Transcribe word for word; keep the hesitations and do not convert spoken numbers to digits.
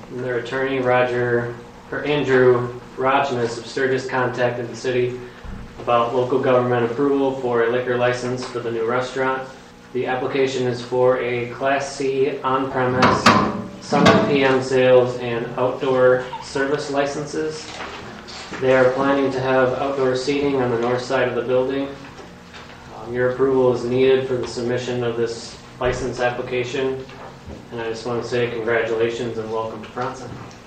and their attorney, Roger, or Andrew Rajmas of Sturgis, contacted the city about local government approval for a liquor license for the new restaurant. The application is for a Class C on-premise summer P M sales and outdoor service licenses. They are planning to have outdoor seating on the north side of the building. Um, your approval is needed for the submission of this license application, and I just want to say congratulations and welcome to Bronson.